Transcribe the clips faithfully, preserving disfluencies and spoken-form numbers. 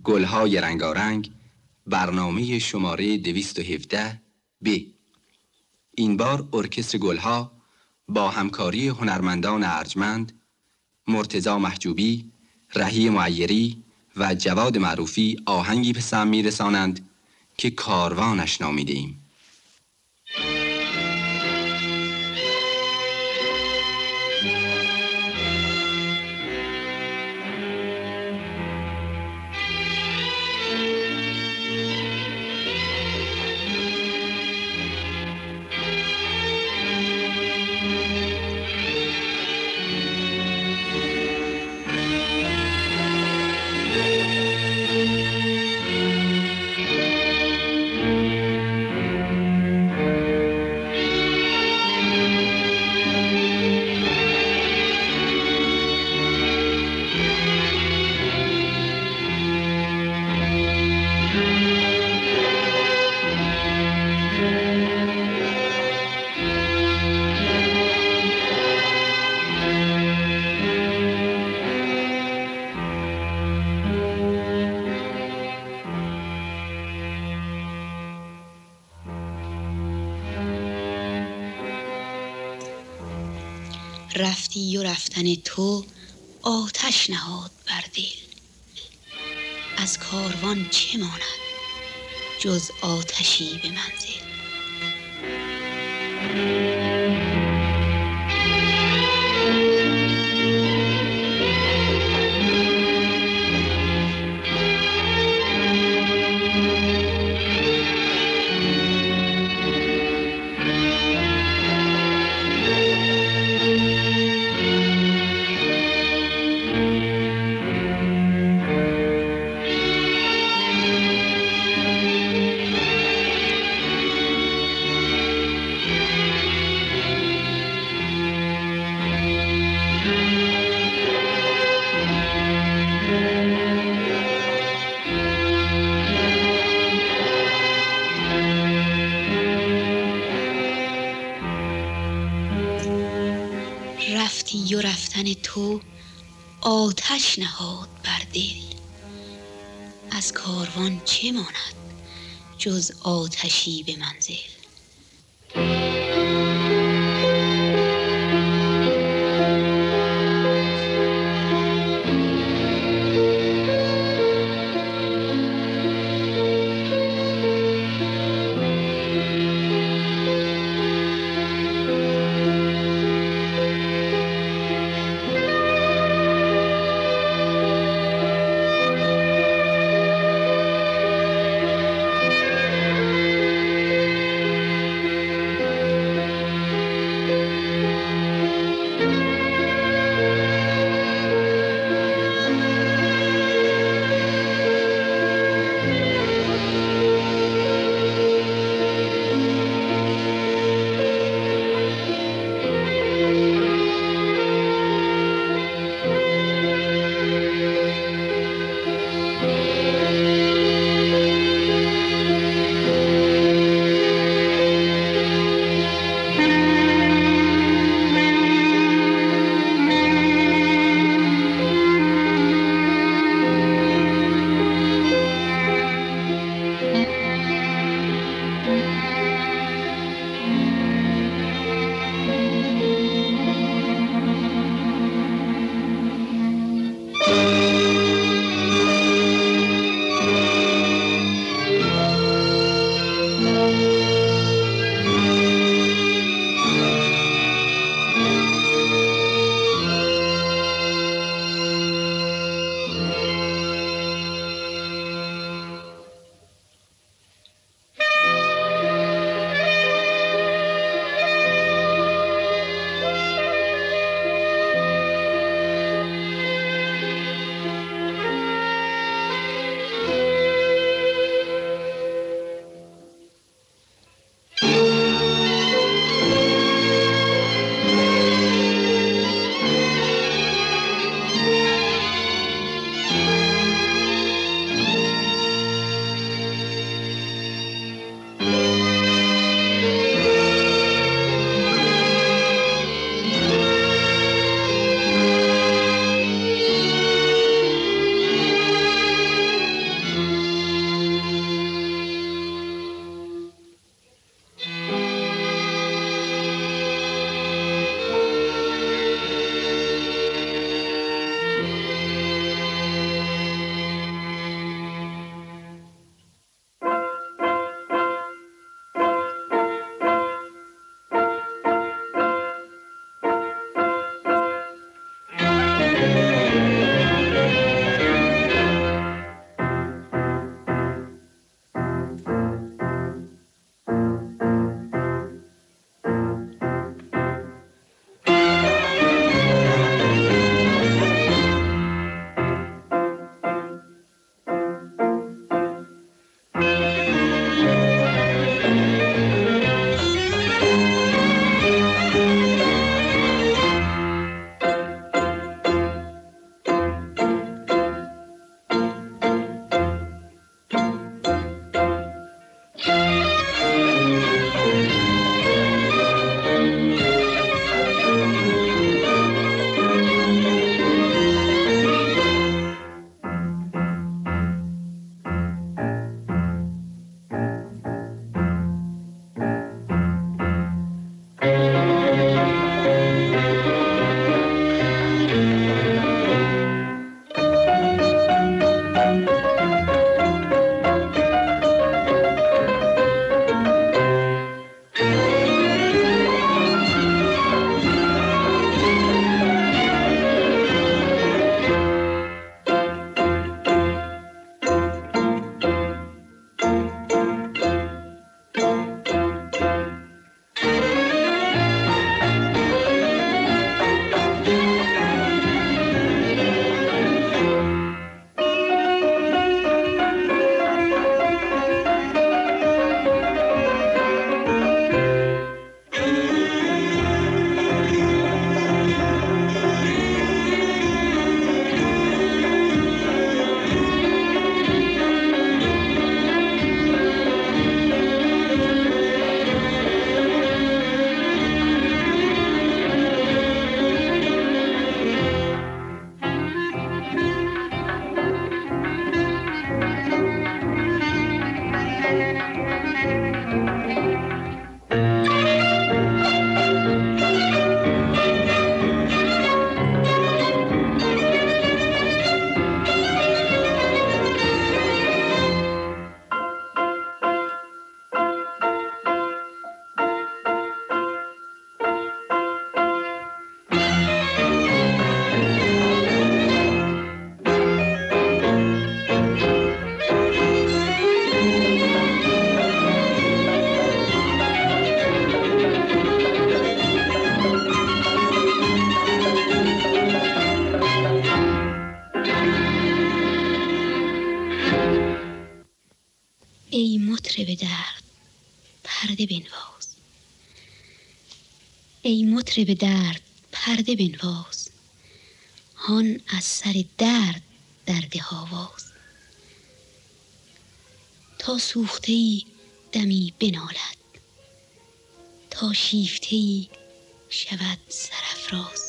گلهای رنگارنگ، برنامه شماره دویست و هفده ب. این بار ارکستر گلها با همکاری هنرمندان ارجمند مرتضی محجوبی، رهی معیری و جواد معروفی آهنگی به سمع می‌رسانند که کاروانش نامیده ایم. رفتی و رفتن تو آتش نهاد بر دل، از کاروان چه ماند جز آتشی به منزل. رفتی و رفتن تو آتش نهاد بر دل، از کاروان چه ماند جز آتشی به منزل. ای مطرب درد پرده بنواز، ای مطرب درد پرده بنواز، هان از سر درد درده آواز. تا سوخته‌ای دمی بنالد، تا شیفته‌ای شود سرافراز.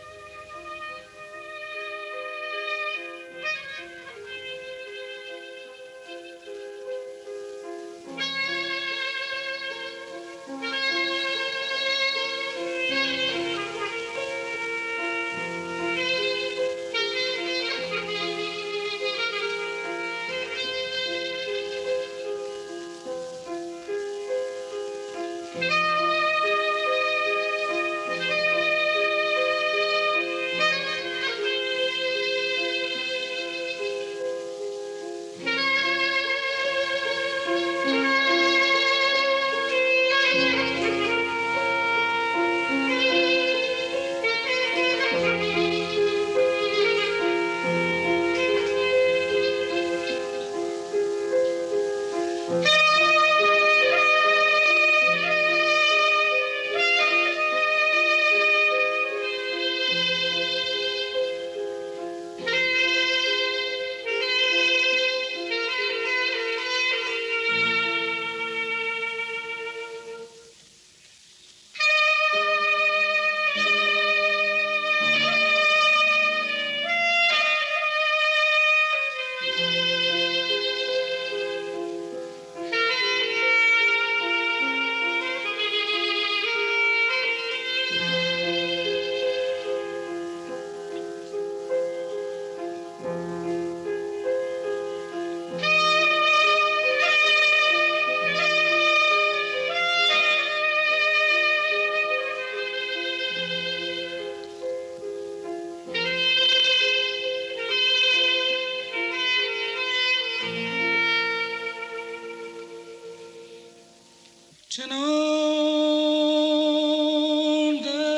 چنان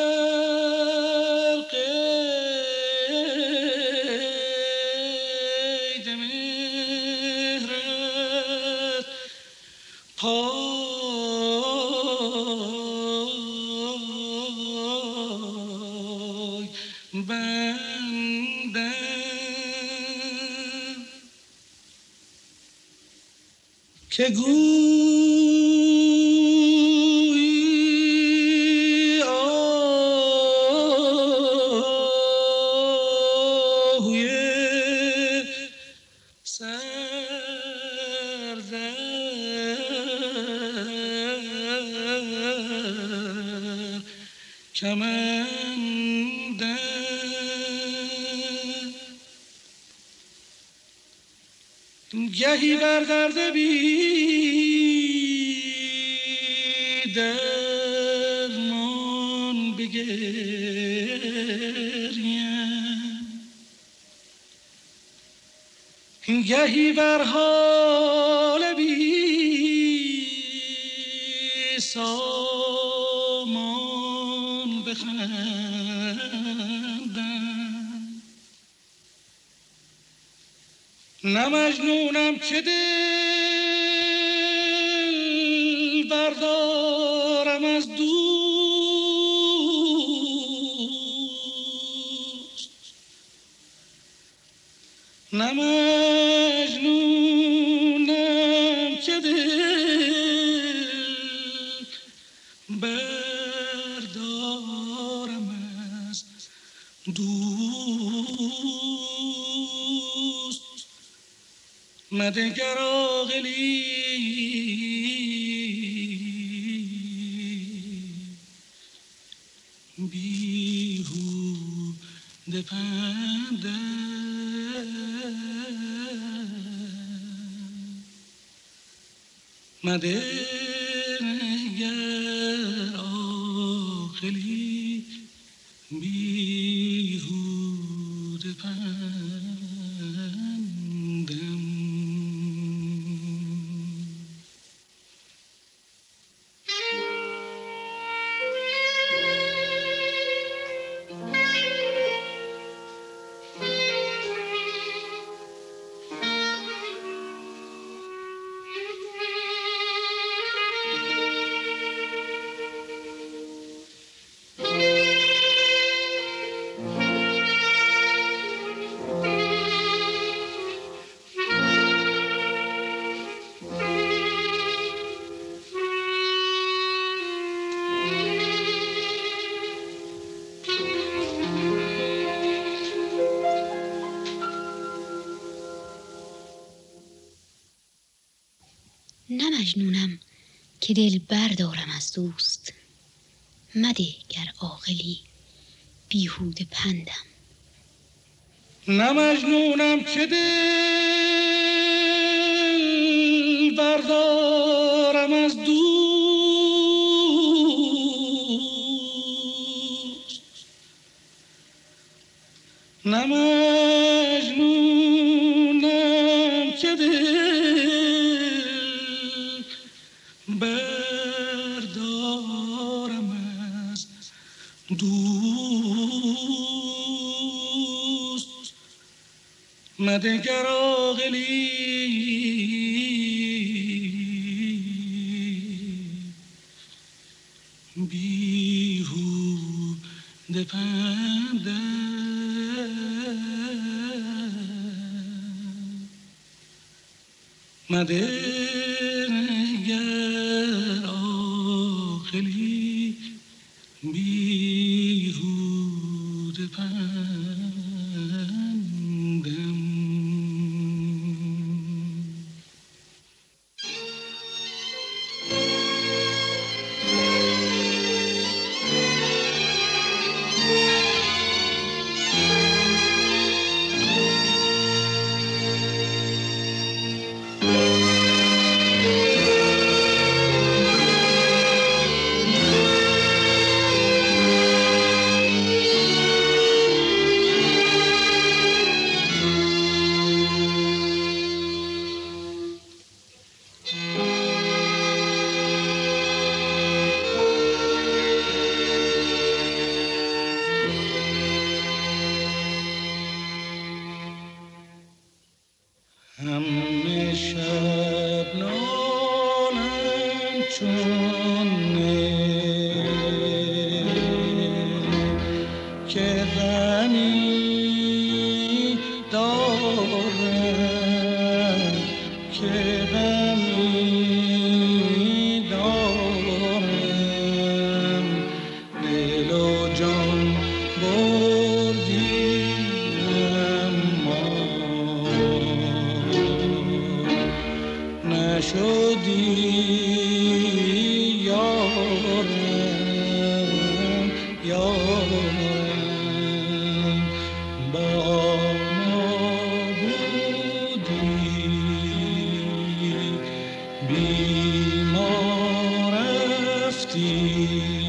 در قید مهرت پای بندم که گویی آهوی سر در کمندم گهی بر درد بی درمان بگریم، گهی بر حال بی سامان بخندم. نه مجنونم که دل بردارم از دوست، نه مجنونم که دل بردارم از دوست. مدگر عاقلی بیهوده پندم، مدگر عاقلی بیهوده پندم. نه مجنونم که دل بردارم از دوست، مده گر عاقلی بیهوده پندم. نه مجنونم که دل بردارم از دوست، نه مجنونم که دل بردارم از دوست، مدگر عاقلی بیهوده پندم. مدگر عاقلی بیهوده پندم. همه شب نالم چون نی که غمی دارم، که غمی دارم، دل و جان بردی نشدی یارم، یارم با ما بودی بی ما رفتی.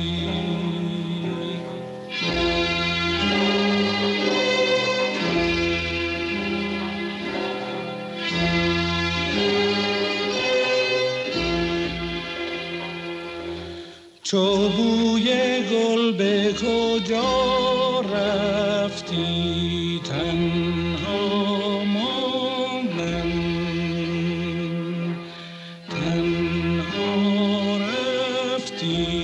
چو بوی گل به کجا رفتی تنها ماندم، تنها رفتی.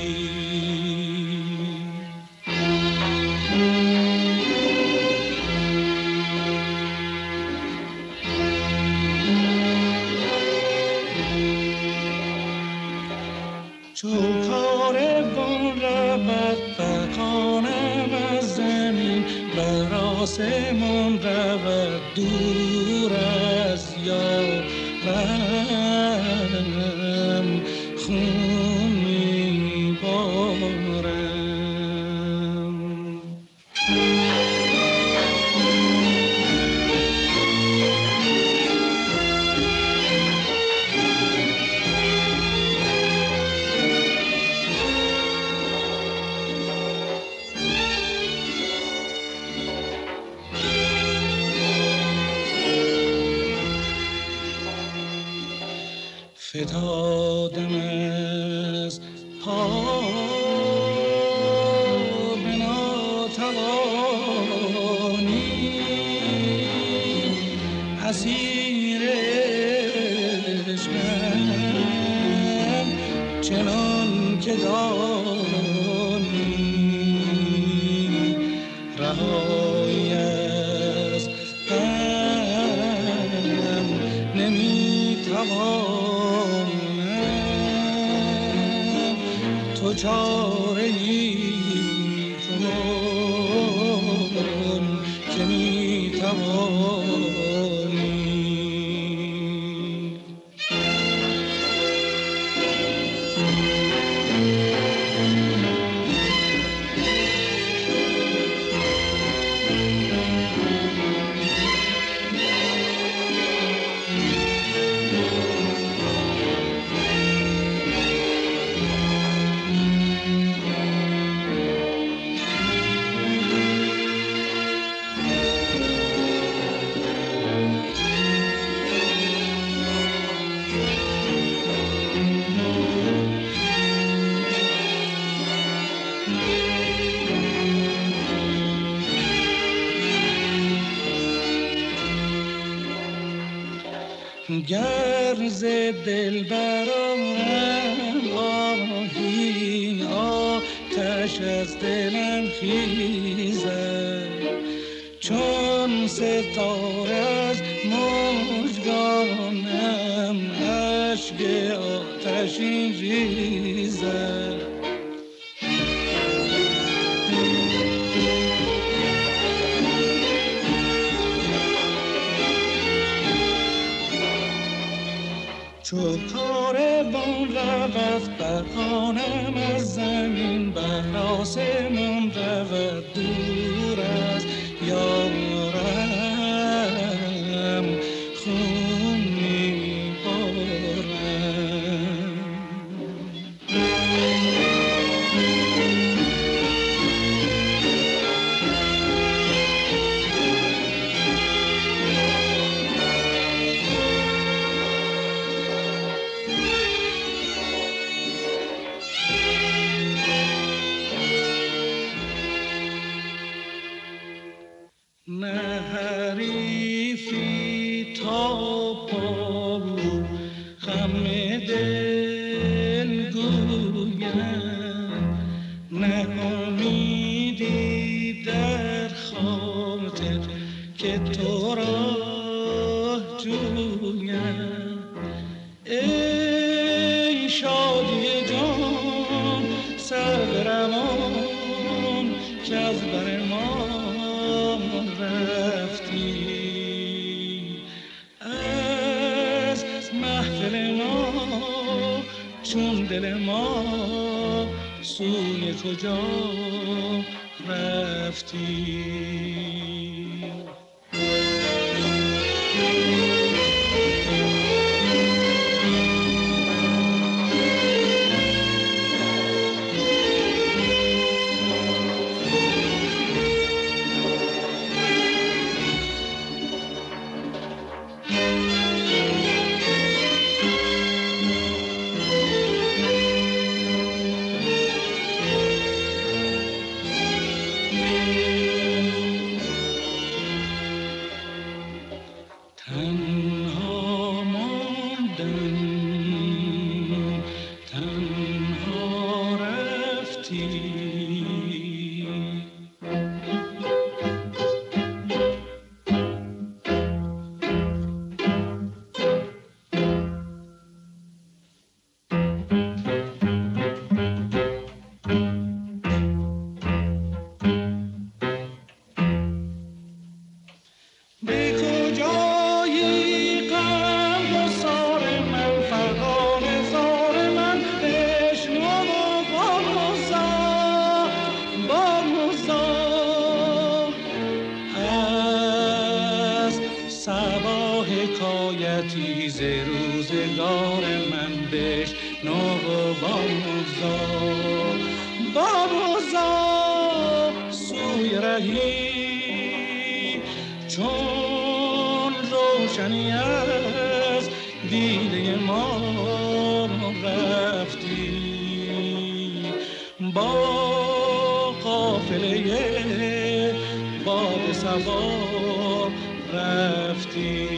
چو کاروان رود فغانم از زمین، بر آسمان رود دور از یارم، خون میبارم. فتادم از پا به ناتوانی، اسیر عشقم چنان که دانی، رهایی از غم نمیتوان، تو چاره‌ای کن که میتوانی. گر ز دل برآرم آهی آتش از دلم خیزد چون ستاره از مژگانم اشک آتشین ریزد چو کاروان رود بر خانم از زمین بر آسمان رود دور از یارم خون میبارم نه حریفی تا پا غم دل گویم نه امیدی در خاطر که تو را جویم ای شادی جان سربروان که از بر ما رفتی از محفل ما چون دل ما سوی کجا رفتی تنها ماندم تنها رفتی به کجایی غم و سار من فرقان زار من بشنو و باموزا باموزا از صبا حکایتی ز روزگار من بشنو و باموزا باموزا سوی رهی چون روشنی از دیده ما رفتی با قافله باد صبا رفتی